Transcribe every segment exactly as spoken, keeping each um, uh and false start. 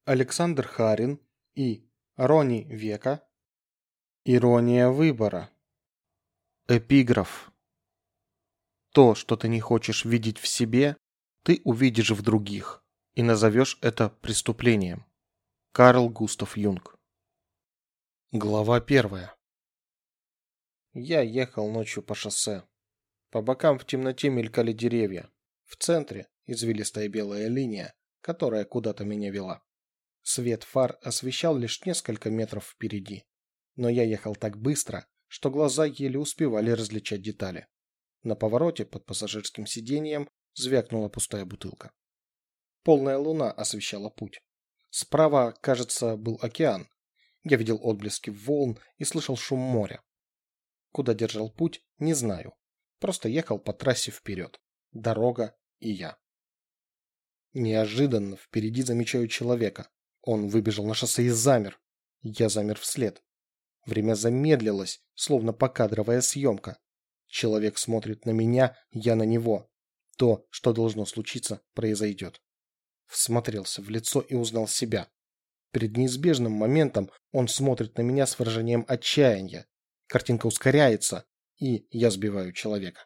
Александр Харин и Рони Века. Ирония выбора. Эпиграф. То, что ты не хочешь видеть в себе, ты увидишь в других, и назовешь это преступлением. Карл Густав Юнг. Глава первая. Я ехал ночью по шоссе. По бокам в темноте мелькали деревья. В центре извилистая белая линия, которая куда-то меня вела. Свет фар освещал лишь несколько метров впереди. Но я ехал так быстро, что глаза еле успевали различать детали. На повороте под пассажирским сиденьем звякнула пустая бутылка. Полная луна освещала путь. Справа, кажется, был океан. Я видел отблески волн и слышал шум моря. Куда держал путь, не знаю. Просто ехал по трассе вперед. Дорога и я. Неожиданно впереди замечаю человека. Он выбежал на шоссе и замер. Я замер вслед. Время замедлилось, словно покадровая съемка. Человек смотрит на меня, я на него. То, что должно случиться, произойдет. Всмотрелся в лицо и узнал себя. Перед неизбежным моментом он смотрит на меня с выражением отчаяния. Картинка ускоряется, и я сбиваю человека.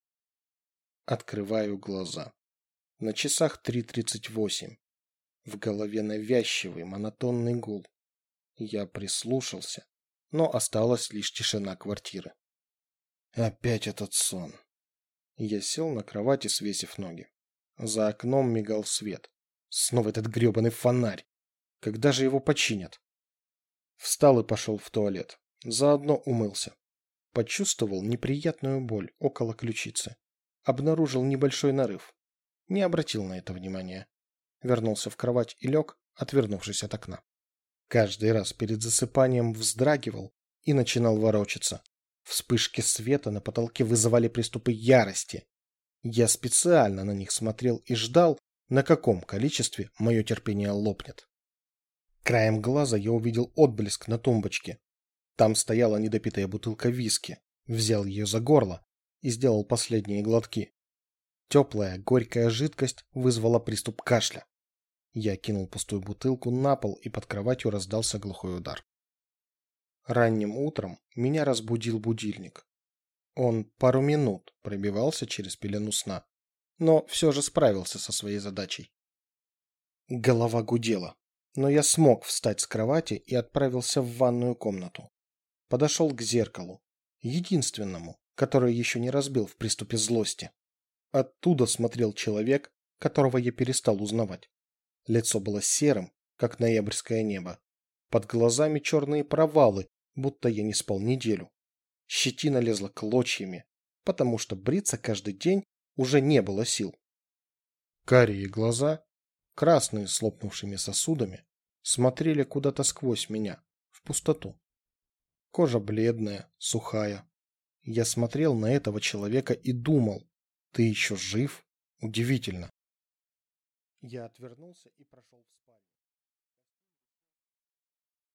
Открываю глаза. На часах три тридцать восемь. В голове навязчивый, монотонный гул. Я прислушался, но осталась лишь тишина квартиры. Опять этот сон. Я сел на кровати, свесив ноги. За окном мигал свет. Снова этот гребаный фонарь. Когда же его починят? Встал и пошел в туалет. Заодно умылся. Почувствовал неприятную боль около ключицы. Обнаружил небольшой нарыв. Не обратил на это внимания. Вернулся в кровать и лег, отвернувшись от окна. Каждый раз перед засыпанием вздрагивал и начинал ворочаться. Вспышки света на потолке вызывали приступы ярости. Я специально на них смотрел и ждал, на каком количестве мое терпение лопнет. Краем глаза я увидел отблеск на тумбочке. Там стояла недопитая бутылка виски. Взял ее за горло и сделал последние глотки. Теплая, горькая жидкость вызвала приступ кашля. Я кинул пустую бутылку на пол, и под кроватью раздался глухой удар. Ранним утром меня разбудил будильник. Он пару минут пробивался через пелену сна, но все же справился со своей задачей. Голова гудела, но я смог встать с кровати и отправился в ванную комнату. Подошел к зеркалу, единственному, которое еще не разбил в приступе злости. Оттуда смотрел человек, которого я перестал узнавать. Лицо было серым, как ноябрьское небо. Под глазами черные провалы, будто я не спал неделю. Щетина лезла клочьями, потому что бриться каждый день уже не было сил. Карие глаза, красные с лопнувшими сосудами, смотрели куда-то сквозь меня, в пустоту. Кожа бледная, сухая. Я смотрел на этого человека и думал: ты еще жив? Удивительно. Я отвернулся и прошел в спальню.